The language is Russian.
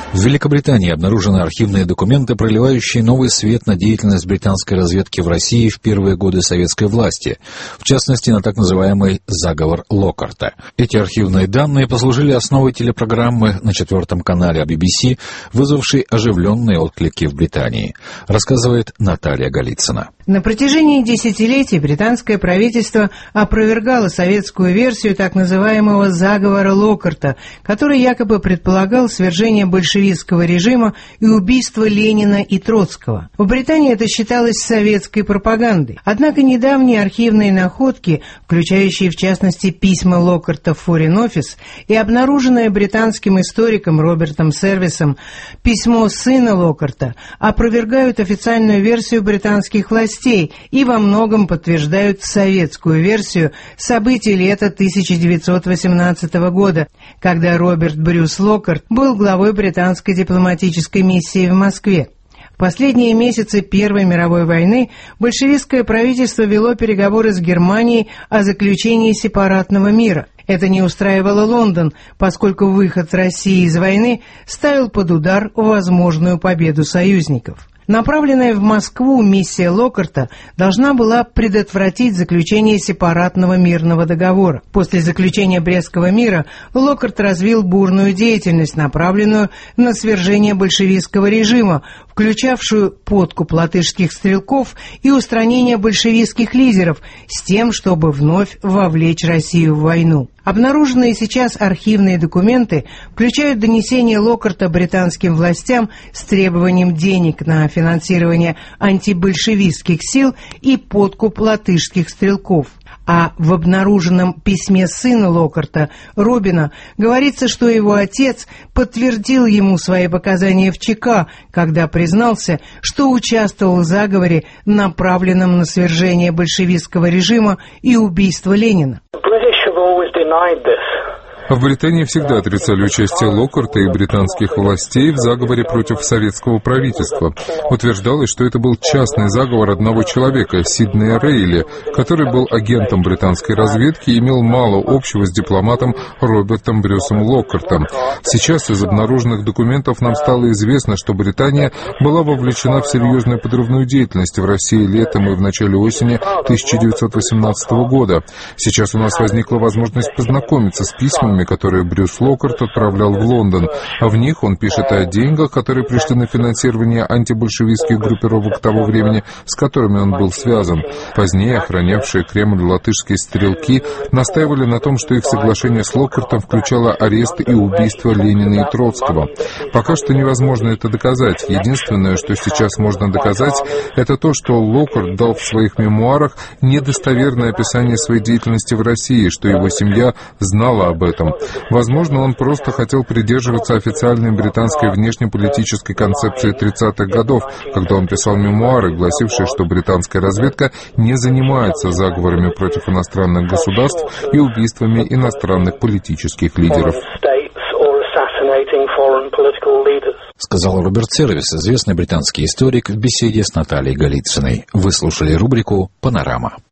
В Великобритании обнаружены архивные документы, проливающие новый свет на деятельность британской разведки в России в первые годы советской власти, в частности, на так называемый «заговор Локкарта». Эти архивные данные послужили основой телепрограммы на 4-м канале BBC, вызвавшей оживленные отклики в Британии, рассказывает Наталья Голицына. На протяжении десятилетий британское правительство опровергало советскую версию так называемого «заговора Локкарта», который якобы предполагал свержение большевистского режима и убийство Ленина и Троцкого. В Британии это считалось советской пропагандой. Однако недавние архивные находки, включающие в частности письма Локкарта в Foreign Office и обнаруженное британским историком Робертом Сервисом письмо сына Локкарта, опровергают официальную версию британских властей и во многом подтверждают советскую версию событий лета 1918 года, когда Роберт Брюс Локкарт был главой британской дипломатической миссии в Москве. В последние месяцы Первой мировой войны большевистское правительство вело переговоры с Германией о заключении сепаратного мира. Это не устраивало Лондон, поскольку выход России из войны ставил под удар возможную победу союзников. Направленная в Москву миссия Локкарта должна была предотвратить заключение сепаратного мирного договора. После заключения Брестского мира Локкарт развил бурную деятельность, направленную на свержение большевистского режима, включавшую подкуп латышских стрелков и устранение большевистских лидеров с тем, чтобы вновь вовлечь Россию в войну. Обнаруженные сейчас архивные документы включают донесение Локкарта британским властям с требованием денег на финансирование антибольшевистских сил и подкуп латышских стрелков. А в обнаруженном письме сына Локкарта, Робина, говорится, что его отец подтвердил ему свои показания в ЧК, когда признался, что участвовал в заговоре, направленном на свержение большевистского режима и убийство Ленина. В Британии всегда отрицали участие Локкарта и британских властей в заговоре против советского правительства. Утверждалось, что это был частный заговор одного человека, Сиднея Рейли, который был агентом британской разведки и имел мало общего с дипломатом Робертом Брюсом Локкартом. Сейчас из обнаруженных документов нам стало известно, что Британия была вовлечена в серьезную подрывную деятельность в России летом и в начале осени 1918 года. Сейчас у нас возникла возможность познакомиться с письмами, которые Брюс Локкарт отправлял в Лондон, а в них он пишет о деньгах, которые пришли на финансирование антибольшевистских группировок того времени, с которыми он был связан. Позднее охранявшие Кремль латышские стрелки настаивали на том, что их соглашение с Локкартом включало арест и убийство Ленина и Троцкого. Пока что невозможно это доказать. Единственное, что сейчас можно доказать, это то, что Локкарт дал в своих мемуарах недостоверное описание своей деятельности в России, что его семья знала об этом. Возможно, он просто хотел придерживаться официальной британской внешнеполитической концепции 30-х годов, когда он писал мемуары, гласившие, что британская разведка не занимается заговорами против иностранных государств и убийствами иностранных политических лидеров. Сказал Роберт Сервис, известный британский историк, в беседе с Натальей Голицыной. Вы слушали рубрику «Панорама».